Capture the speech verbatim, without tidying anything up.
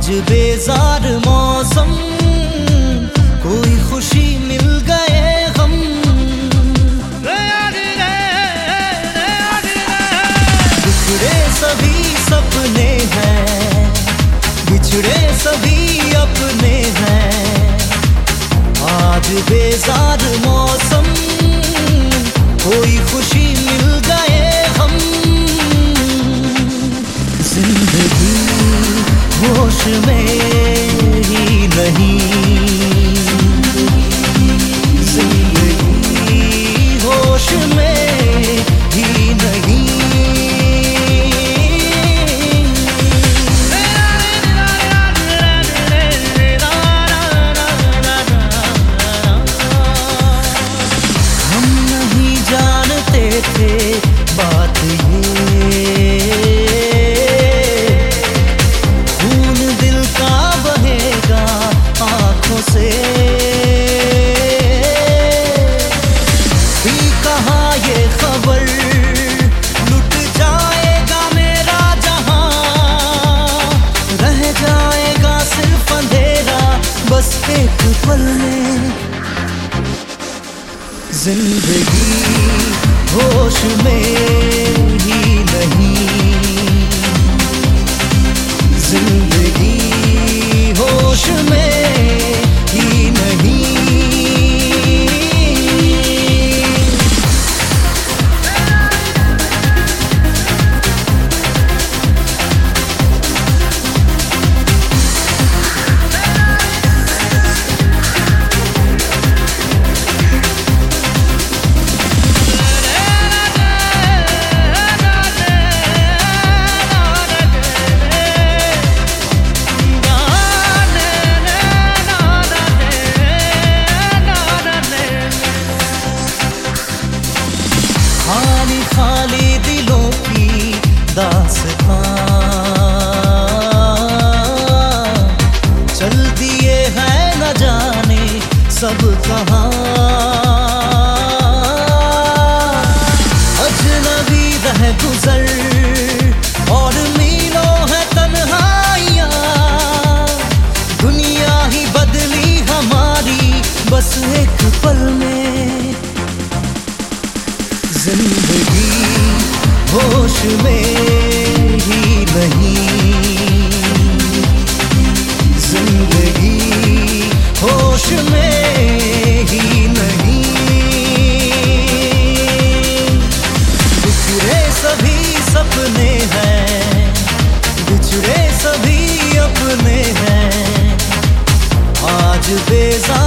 आज बेजार मौसम, कोई खुशी मिल गए हम। बिछड़े सभी सपने हैं, बिछड़े सभी अपने हैं। आज बेजार मौसम, कोई खुशी मिल गए हम। जिंदगी होश में ही नहीं, जिंदगी होश में ही नहीं। हम नहीं जानते थे बात ये, से भी कहा ये खबर, लुट जाएगा मेरा जहां, रह जाएगा सिर्फ अंधेरा बस एक पल में। जिंदगी होश में ही नहीं, जिंदगी होश में ही नहीं। खाली खाली दिलों की दास्तां चल दिए हैं न जाने सब कहां। अजनबी रह गुजर और मीलों है तन्हाइयां, दुनिया ही बदली हमारी बस एक पल में। जिंदगी होश में ही नहीं, जिंदगी होश में ही नहीं। बिछड़े सभी सपने हैं, बिछड़े सभी अपने हैं। आज बेजार